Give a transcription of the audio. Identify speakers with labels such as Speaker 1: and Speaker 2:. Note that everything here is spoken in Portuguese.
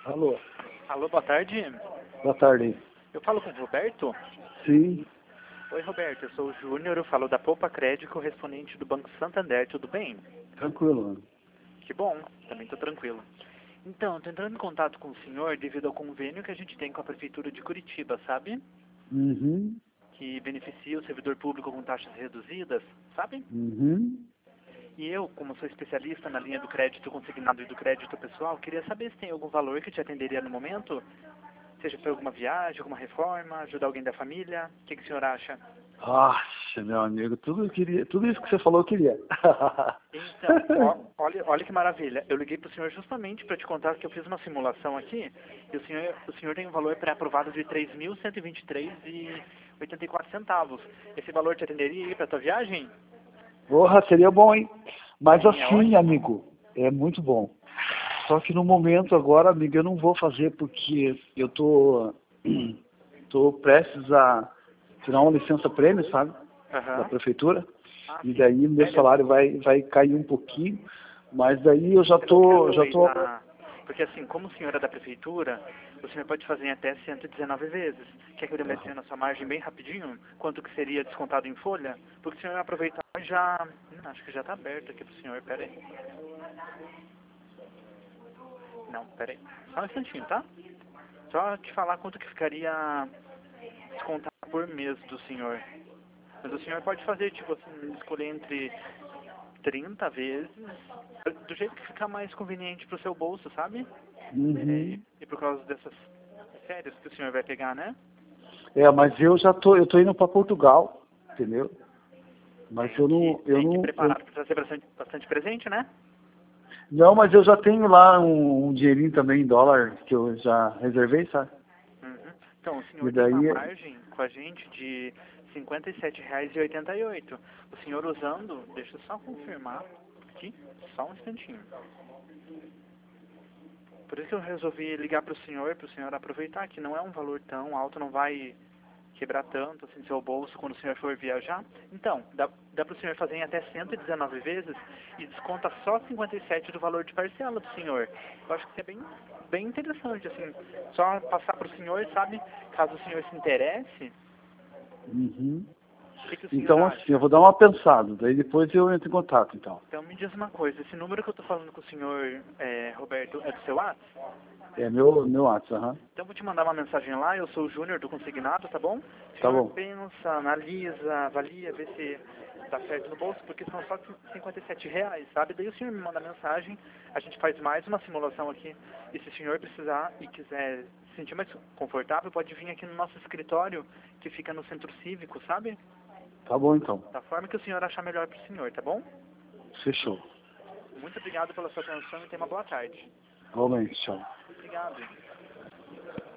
Speaker 1: Alô,
Speaker 2: Alô, boa tarde.
Speaker 1: boa tarde.
Speaker 2: Eu falo com o Roberto?
Speaker 1: Sim,
Speaker 2: Oi, Roberto, eu sou o Júnior, eu falo da Poupa Crédito, correspondente do Banco Santander, tudo bem?
Speaker 1: tranquilo, mano.
Speaker 2: Que bom, também estou tranquilo. Então, estou entrando em contato com o senhor devido ao convênio que a gente tem com a Prefeitura de Curitiba, sabe?
Speaker 1: Uhum,
Speaker 2: Que beneficia o servidor público com taxas reduzidas, sabe?
Speaker 1: uhum.
Speaker 2: E eu, como sou especialista na linha do crédito consignado e do crédito pessoal, queria saber se tem algum valor que te atenderia no momento, seja para alguma viagem, alguma reforma, ajudar alguém da família. O que o senhor acha?
Speaker 1: Nossa, meu amigo, tudo isso que você falou eu queria.
Speaker 2: Então, olha que maravilha. Eu liguei para o senhor justamente para te contar que eu fiz uma simulação aqui e o senhor tem um valor pré-aprovado de R$ 3.123,84. Esse valor te atenderia aí para a tua viagem?
Speaker 1: Porra, seria bom, hein? Mas
Speaker 2: Sim, é
Speaker 1: assim,
Speaker 2: ótimo.
Speaker 1: amigo, é muito bom. Só que no momento agora, amigo, eu não vou fazer porque eu tô prestes a tirar uma licença prêmio, sabe? Da
Speaker 2: Aham.
Speaker 1: prefeitura.
Speaker 2: Ah,
Speaker 1: E
Speaker 2: sim.
Speaker 1: daí meu
Speaker 2: É,
Speaker 1: salário vai cair um pouquinho. Mas daí eu
Speaker 2: você não quer
Speaker 1: já tô.
Speaker 2: aproveitar, porque assim, como o senhor é da prefeitura, o senhor pode fazer em até 119 vezes. Quer que eu dê na sua margem bem rapidinho? Quanto que seria descontado em folha? Porque o senhor vai aproveitar já... acho que já está aberto aqui pro senhor, pera aí. Não, pera aí. Só um instantinho, tá? Só te falar quanto que ficaria descontado por mês do senhor. Mas o senhor pode fazer, tipo assim, escolher entre 30 vezes, do jeito que ficar mais conveniente pro seu bolso, sabe?
Speaker 1: Uhum.
Speaker 2: E por causa dessas férias que o senhor vai pegar, né?
Speaker 1: Mas eu tô indo para Portugal, entendeu? Mas
Speaker 2: Tem que preparar para trazer bastante presente, né?
Speaker 1: não, mas eu já tenho lá um dinheirinho também em dólar que eu já reservei, sabe?
Speaker 2: Uhum. Então, o
Speaker 1: E
Speaker 2: senhor tem uma
Speaker 1: daí,
Speaker 2: margem com a gente de R$ 57,88. O senhor usando, deixa eu só confirmar aqui, só um instantinho. Por isso que eu resolvi ligar para o senhor aproveitar, que não é um valor tão alto, não vai quebrar tanto assim seu bolso quando o senhor for viajar. Então, dá para o senhor fazer em até 119 vezes e desconta só 57 do valor de parcela do senhor. Eu acho que isso é bem interessante, assim, só passar para o senhor, sabe? Caso o senhor se interesse,
Speaker 1: uhum.
Speaker 2: o que o senhor
Speaker 1: Então assim, eu
Speaker 2: acha?
Speaker 1: vou dar uma pensada, daí depois eu entro em contato, então.
Speaker 2: Então me diz uma coisa, esse número que eu estou falando com o senhor, Roberto, é do seu WhatsApp?
Speaker 1: É meu WhatsApp, aham.
Speaker 2: Então eu vou te mandar uma mensagem lá, eu sou o Júnior do Consignado, tá bom? O
Speaker 1: Tá
Speaker 2: senhor
Speaker 1: bom.
Speaker 2: pensa, analisa, avalia, vê se tá certo no bolso, porque são só R$ 57, sabe? Daí o senhor me manda mensagem, a gente faz mais uma simulação aqui, e se o senhor precisar e quiser se sentir mais confortável, pode vir aqui no nosso escritório, que fica no Centro Cívico, sabe?
Speaker 1: Tá bom então.
Speaker 2: Da forma que o senhor achar melhor pro senhor, tá bom?
Speaker 1: Fechou.
Speaker 2: Muito obrigado pela sua atenção e tenha uma boa tarde.
Speaker 1: Igualmente, tchau.
Speaker 2: Obrigado.